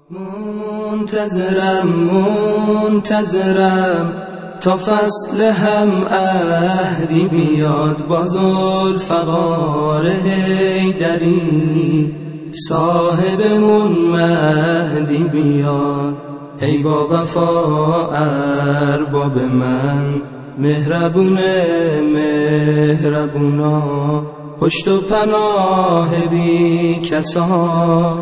منتظرم تا فصل هم عهدی بیاد، با ذوالفقار حیدری صاحبمون مهدی بیاد. ای با وفا ارباب من، مهربونا پشت و پناه بی کسا،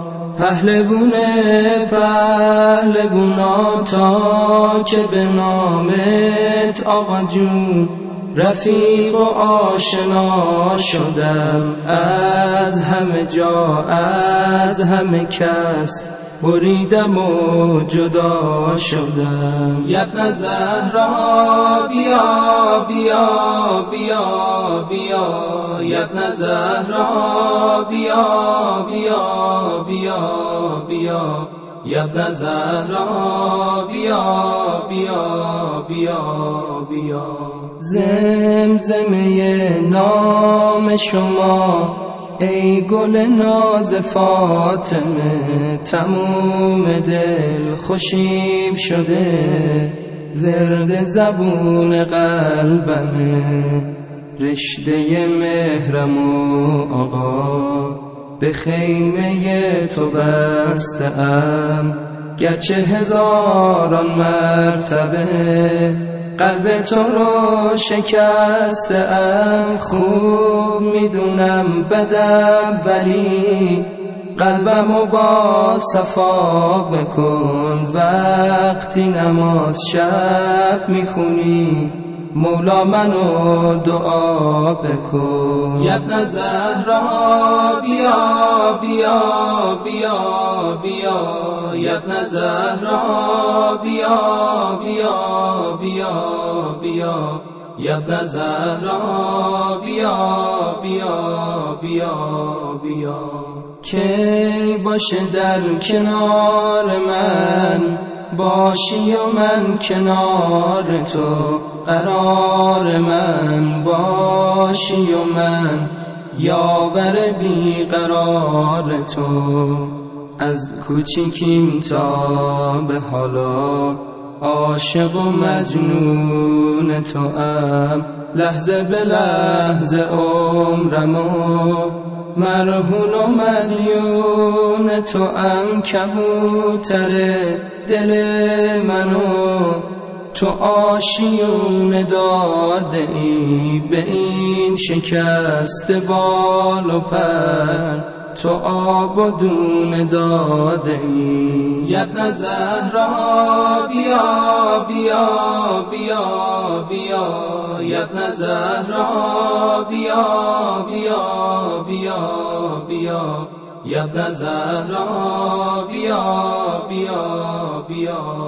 پهلوونا تا که به نامت آقا جون رفیق و آشنا شدم. از همه جا از همه کس بریدم و جدا شدم. ابن زهرا بیا بیا بیا بیا، ابن زهرا بیا بیا بیا بیا، ابن زهرا بیا بیا بیا بیا. زمزمه نام شما ای گل ناز فاطمه، تموم دل خوشیم شده، ورد زبون قلبمه. رشته مهرم و آقا به خیمه تو بستم، گرچه هزاران مرتبه قلب تو رو شکستم. خوب میدونم بدم ولی قلبمو با صفا بکن. وقتی نماز شب میخونی مولا منو دعا بکن. ابن زهرا بیا بیا بیا بیا، ابن زهرا بیا بیا بیا بیا، ابن زهرا بیا بیا بیا بیا. کی باشه در کنار من باشی و من کنار تو، قرار من باشی و من یاور بی قرار تو. از کوچیکیم تا به حالا عاشق و مجنون تو ام، لحظه به لحظه عمرمو مرهون و مدیون تو ام. کبوتر دل منو تو آشیون داده ای، به این شکست بال و پر تو آب و دون داده ای. ابن زهرا بیا بیا بیا بیا، ابن زهرا بیا بیا بیا بیا، ابن زهرا بیا بیا بیا